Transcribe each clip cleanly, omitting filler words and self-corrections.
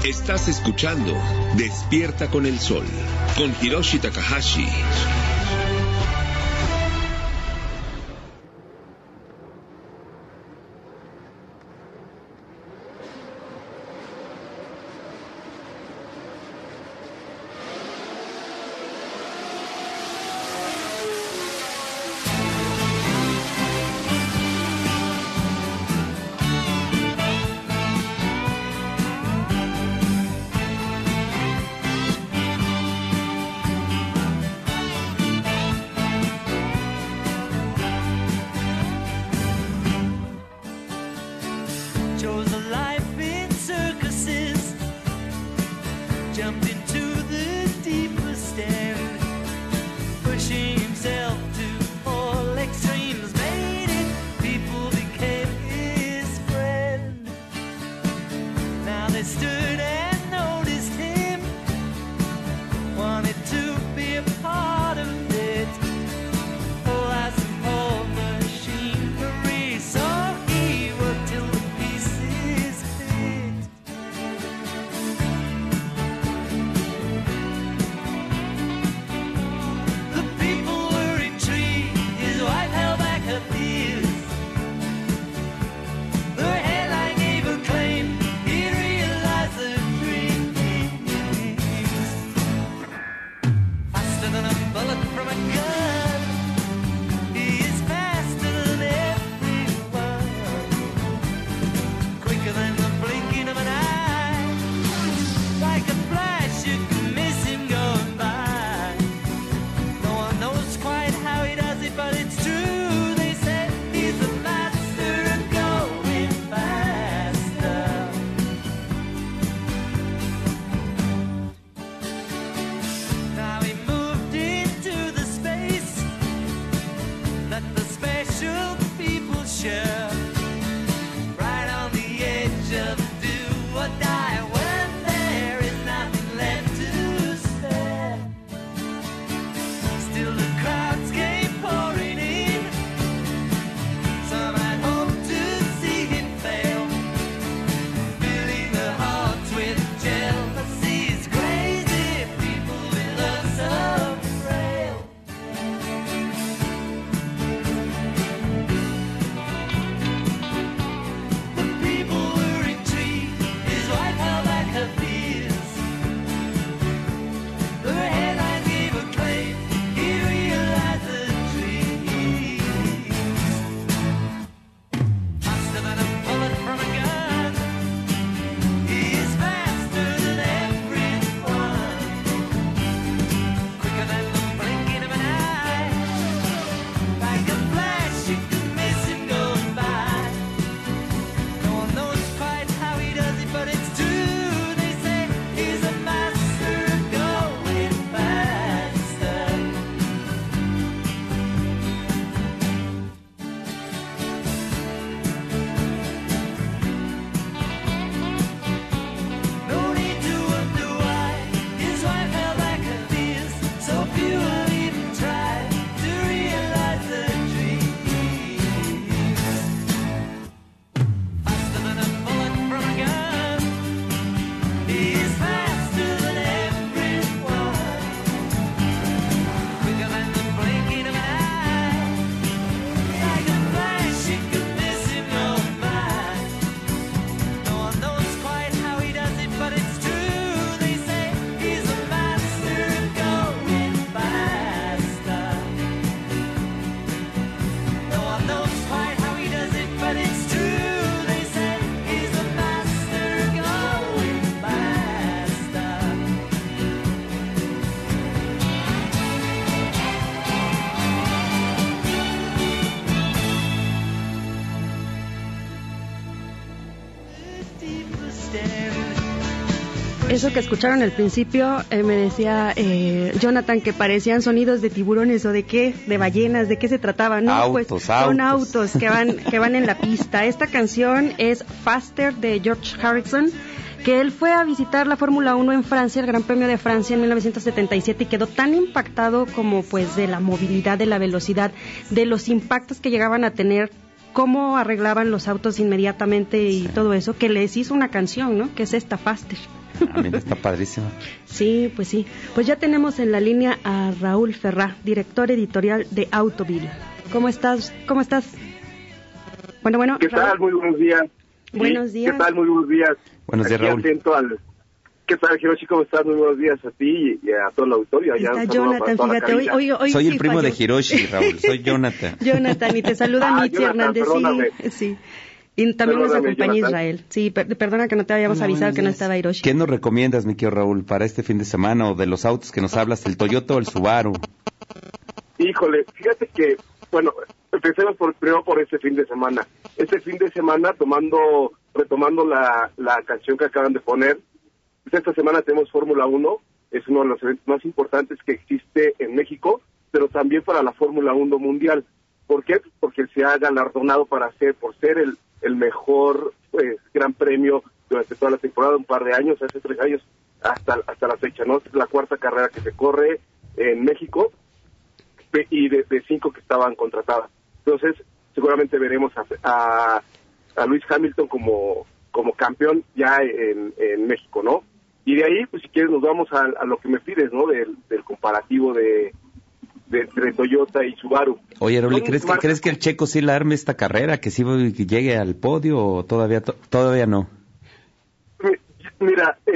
Estás escuchando Despierta con el Sol, con Hiroshi Takahashi. Eso que escucharon al principio, me decía Jonathan que parecían sonidos de tiburones o de qué, de ballenas, de qué se trataba, ¿no? Son autos que van en la pista. Esta canción es Faster de George Harrison, que él fue a visitar la Fórmula 1 en Francia, el Gran Premio de Francia en 1977, y quedó tan impactado como pues de la movilidad, de la velocidad, de los impactos que llegaban a tener, cómo arreglaban los autos inmediatamente y todo eso, que les hizo una canción, ¿no? Que es esta Faster. Mira, está padrísimo. Sí, pues sí. Pues ya tenemos en la línea a Raúl Ferrá, director editorial de Autoville. ¿Cómo estás? Bueno. ¿Qué tal? Muy buenos días. Buenos días. ¿Qué tal? Muy buenos días. Buenos días, Raúl. ¿Qué tal, Hiroshi? ¿Cómo estás? Muy buenos días a ti y a todo el auditorio. Está Jonathan, fíjate, hoy soy el primo falló. de Hiroshi, Raúl, soy Jonathan. Jonathan, y te saluda Mitzi Hernández, perdóname. Sí. Y también nos acompaña Jonathan. Israel. Sí, perdona que no te habíamos avisado que no estaba Hiroshi. ¿Qué nos recomiendas, mi querido Raúl, para este fin de semana o de los autos que nos hablas, el Toyota o el Subaru? Híjole, fíjate que, bueno, empecemos primero por este fin de semana. Este fin de semana, retomando la canción que acaban de poner, pues esta semana tenemos Fórmula 1, es uno de los eventos más importantes que existe en México, pero también para la Fórmula 1 mundial. ¿Por qué? Porque se ha galardonado por ser el mejor gran premio durante toda la temporada, un par de años, hace 3 años hasta la fecha, ¿no? Es la cuarta carrera que se corre en México y de 5 que estaban contratadas. Entonces, seguramente veremos a Lewis Hamilton como campeón ya en México, ¿no? Y de ahí, pues si quieres, nos vamos a lo que me pides, ¿no? Del comparativo de Toyota y Subaru. Oye, Raúl, ¿crees que el Checo sí la arme esta carrera? ¿Que sí llegue al podio o todavía no? Mira,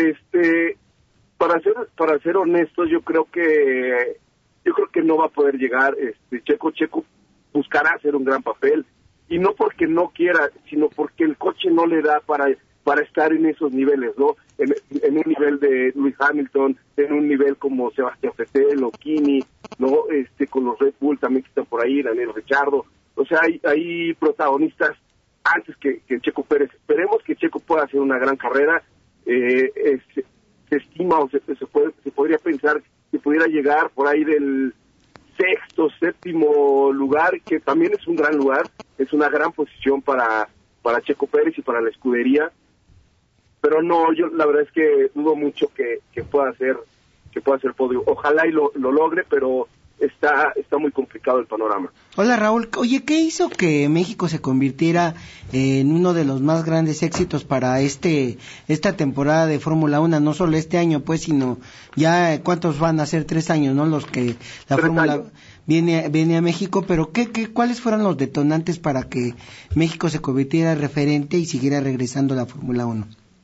para ser honestos, yo creo que no va a poder llegar. Checo buscará hacer un gran papel, y no porque no quiera, sino porque el coche no le da para estar en esos niveles, ¿no? En un nivel de Lewis Hamilton, en un nivel como Sebastián Vettel o Kimi, ¿no? Con los Red Bull también que están por ahí, Daniel Ricciardo. O sea, hay protagonistas antes que Checo Pérez. Esperemos que Checo pueda hacer una gran carrera. Se estima o se podría pensar que pudiera llegar por ahí del 6º, 7º lugar, que también es un gran lugar, es una gran posición para Checo Pérez y para la escudería. Pero no, yo la verdad es que dudo mucho que pueda hacer podio. Ojalá y lo logre, pero está muy complicado el panorama. Hola, Raúl. Oye, ¿qué hizo que México se convirtiera en uno de los más grandes éxitos para esta temporada de Fórmula 1? No solo este año, pues, sino ya, ¿cuántos van a ser? 3 años, ¿no? Los que la Fórmula viene a México, pero ¿cuáles fueron los detonantes para que México se convirtiera en referente y siguiera regresando a la Fórmula 1?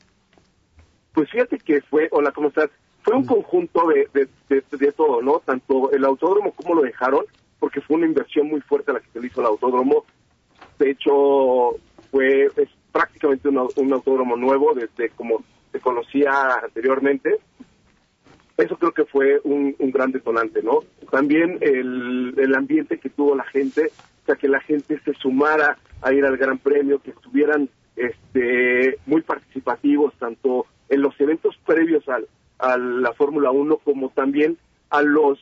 Pues fíjate que hola, ¿cómo estás? Fue un conjunto de todo, ¿no? Tanto el autódromo como lo dejaron, porque fue una inversión muy fuerte la que se le hizo al autódromo. De hecho, es prácticamente un autódromo nuevo, desde como se conocía anteriormente. Eso creo que fue un gran detonante, ¿no? También el ambiente que tuvo la gente, o sea, que la gente se sumara a ir al Gran Premio, que estuvieran muy participativos, tanto en los eventos previos a la Fórmula 1 como también a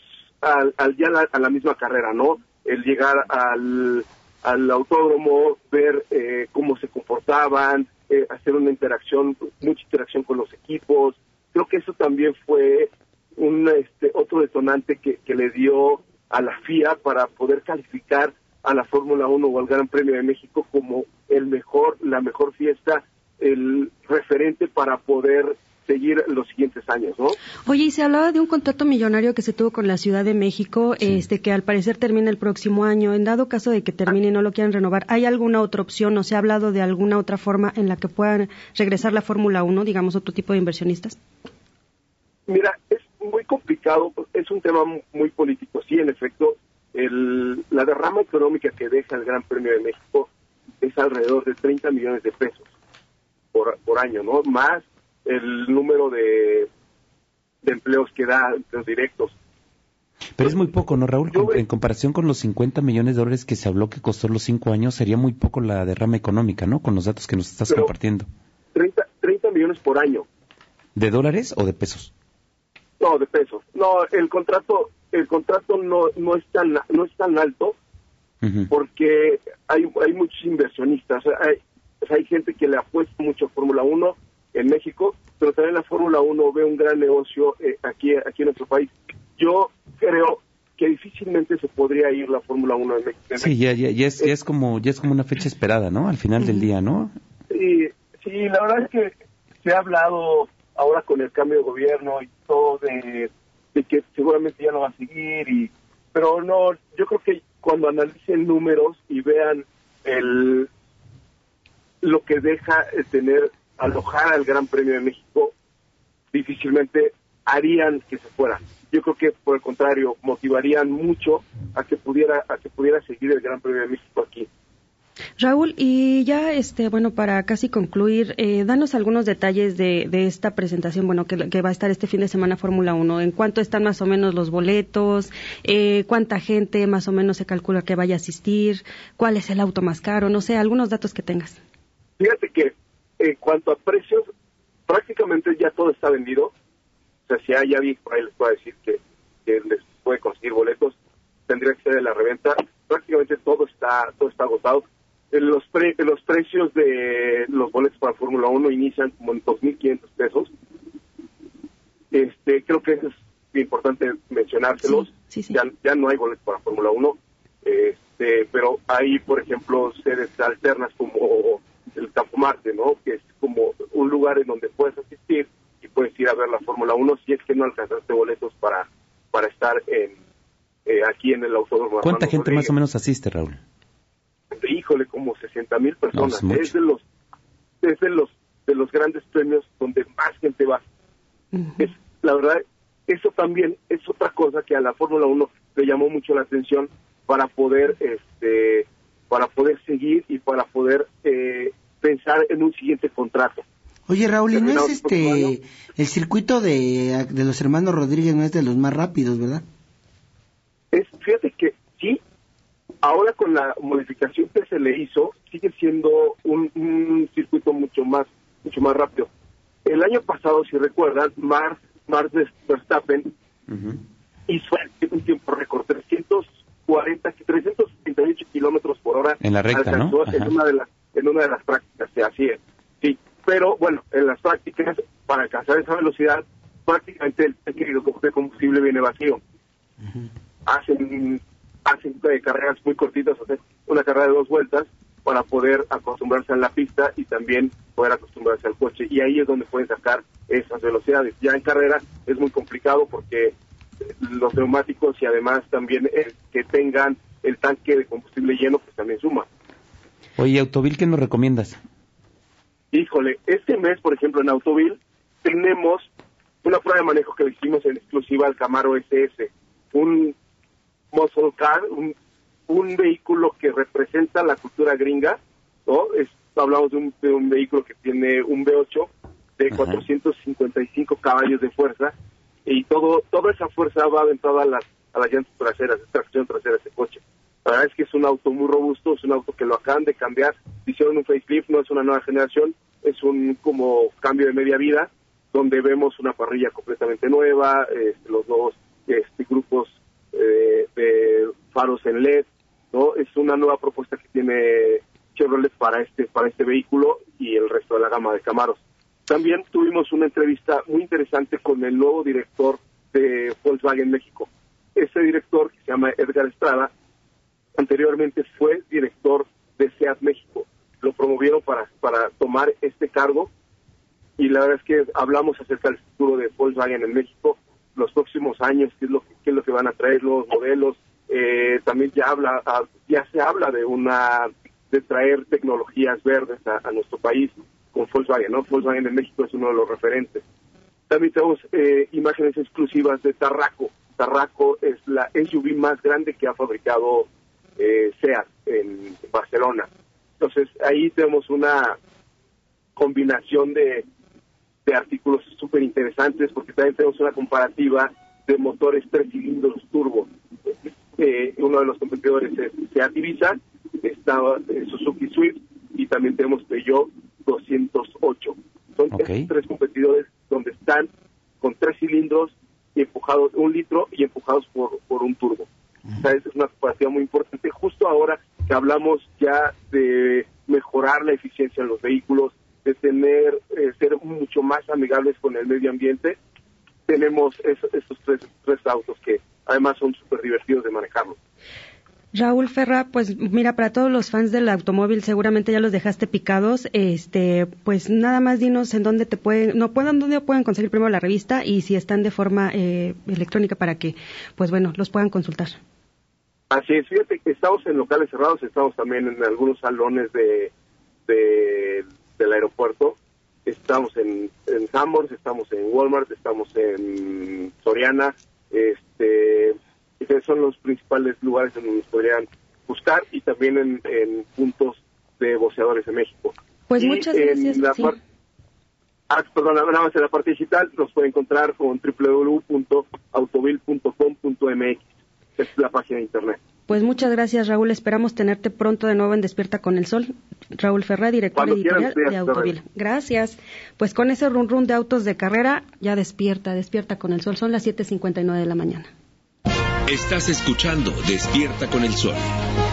la misma carrera, ¿no? El llegar al autódromo, ver cómo se comportaban, hacer mucha interacción con los equipos. Creo que eso también fue otro detonante que le dio a la FIA para poder calificar a la Fórmula 1 o al Gran Premio de México como la mejor fiesta, el referente para poder seguir los siguientes años, ¿no? Oye, y se hablaba de un contrato millonario que se tuvo con la Ciudad de México, sí, que al parecer termina el próximo año. En dado caso de que termine y no lo quieran renovar, ¿hay alguna otra opción o se ha hablado de alguna otra forma en la que puedan regresar la Fórmula 1, digamos, otro tipo de inversionistas? Mira, es muy complicado, es un tema muy político. Sí, en efecto, la derrama económica que deja el Gran Premio de México es alrededor de 30 millones de pesos por año, ¿no? Más el número de empleos que da, empleos directos. Pero es muy poco, ¿no, Raúl? En comparación con los 50 millones de dólares que se habló que costó los 5 años, sería muy poco la derrama económica, ¿no? Con los datos que nos estás compartiendo. 30 millones por año. ¿De dólares o de pesos? No, de pesos. No, el contrato no es tan alto, uh-huh, porque hay muchos inversionistas. Hay gente que le apuesta mucho a Fórmula 1 en México, pero también la Fórmula 1 ve un gran negocio aquí en nuestro país. Yo creo que difícilmente se podría ir la Fórmula 1 en México. Sí, ya es como una fecha esperada, ¿no? Al final del día, ¿no? Sí, la verdad es que se ha hablado ahora con el cambio de gobierno y todo de que seguramente ya no va a seguir, pero no, yo creo que cuando analicen números y vean lo que deja alojar al Gran Premio de México, difícilmente harían que se fuera. Yo creo que por el contrario motivarían mucho a que pudiera seguir el Gran Premio de México aquí. Raúl, y ya bueno, para casi concluir, danos algunos detalles de esta presentación, bueno, que va a estar este fin de semana Fórmula 1. ¿En cuánto están más o menos los boletos? ¿Cuánta gente más o menos se calcula que vaya a asistir? ¿Cuál es el auto más caro? No sé, algunos datos que tengas. Fíjate que en cuanto a precios, prácticamente ya todo está vendido. O sea, si hay alguien por ahí les puedo decir que les puede conseguir boletos, tendría que ser de la reventa. Prácticamente todo está agotado. Los precios de los boletos para Fórmula 1 inician como en 2,500 pesos. Creo que eso es importante mencionárselos. Sí. Ya no hay boletos para Fórmula 1, pero hay, por ejemplo, sedes alternas como el Campo Marte, ¿no? Que es como un lugar en donde puedes asistir y puedes ir a ver la Fórmula 1 si es que no alcanzaste boletos para estar aquí en el Autódromo. ¿Cuánta gente más o menos asiste, Raúl? Híjole, como 60,000 personas. No, es de los grandes premios donde más gente va. Uh-huh. La verdad, eso también es otra cosa que a la Fórmula 1 le llamó mucho la atención para poder seguir y para poder pensar en un siguiente contrato. Oye, Raúl, ¿y no es el circuito de los hermanos Rodríguez no es de los más rápidos, verdad? Fíjate que sí. Ahora con la modificación que se le hizo, sigue siendo un circuito mucho más rápido. El año pasado, si recuerdan, Max Verstappen hizo un tiempo récord, 338 kilómetros por hora. En la recta, alcanzó, ¿no? En una de las prácticas, así es. Sí, pero bueno, en las prácticas, para alcanzar esa velocidad, prácticamente el tanque de combustible viene vacío. Uh-huh. Hacen carreras muy cortitas, una carrera de 2 vueltas para poder acostumbrarse a la pista y también poder acostumbrarse al coche, y ahí es donde pueden sacar esas velocidades. Ya en carrera es muy complicado porque los neumáticos y además también que tengan el tanque de combustible lleno, pues también suma. Oye, Autovil, ¿qué nos recomiendas? Híjole, este mes, por ejemplo, en Autovil tenemos una prueba de manejo que le hicimos en exclusiva al Camaro SS, un muscle car, un vehículo que representa la cultura gringa, ¿no? Hablamos de un vehículo que tiene un V8 de 455 caballos de fuerza, y toda esa fuerza va aventada a las llantas traseras, tracción trasera de ese coche. La verdad es que es un auto muy robusto, es un auto que lo acaban de cambiar, hicieron un facelift, no es una nueva generación, es un como cambio de media vida, donde vemos una parrilla completamente nueva, los nuevos grupos de faros en LED, ¿no? Es una nueva propuesta que tiene Chevrolet para este vehículo y el resto de la gama de Camaros. También tuvimos una entrevista muy interesante con el nuevo director de Volkswagen México. Ese director, que se llama Edgar Estrada, anteriormente fue director de SEAT México. Lo promovieron para tomar este cargo, y la verdad es que hablamos acerca del futuro de Volkswagen en México, los próximos años, qué es lo que van a traer, los modelos. También ya se habla de traer tecnologías verdes a nuestro país con Volkswagen, ¿no? Volkswagen en México es uno de los referentes. También tenemos imágenes exclusivas de Tarraco. Tarraco es la SUV más grande que ha fabricado SEAT en Barcelona. Entonces ahí tenemos una combinación de artículos súper interesantes, porque también tenemos una comparativa de motores 3 cilindros turbo. Uno de los competidores es SEAT Ibiza, está Suzuki Swift, y también tenemos Peugeot 208. Son estos 3 competidores donde están con 3 cilindros y empujados 1 litro y empujados por un turbo. O sea, esa es una comparativa muy importante justo ahora que hablamos ya de mejorar la eficiencia en los vehículos, de tener ser mucho más amigables con el medio ambiente. Tenemos estos tres autos que además son súper divertidos de manejarlos. Raúl Ferrá, pues mira, para todos los fans del automóvil seguramente ya los dejaste picados, pues nada más dinos en dónde dónde pueden conseguir primero la revista y si están de forma electrónica para que, pues bueno, los puedan consultar. Así es, fíjate que estamos en locales cerrados, estamos también en algunos salones del aeropuerto, estamos en Sanborns, estamos en Walmart, estamos en Soriana, son los principales lugares en donde nos podrían buscar y también en puntos de boceadores de México. Pues muchas gracias. En la parte digital nos puede encontrar con www.autovil.com.mx, es la página de internet. Pues muchas gracias, Raúl. Esperamos tenerte pronto de nuevo en Despierta con el Sol. Raúl Ferrá, director editorial de Autovil. Gracias. Pues con ese run de autos de carrera, ya despierta con el sol. Son las 7:59 de la mañana. Estás escuchando Despierta con el Sol.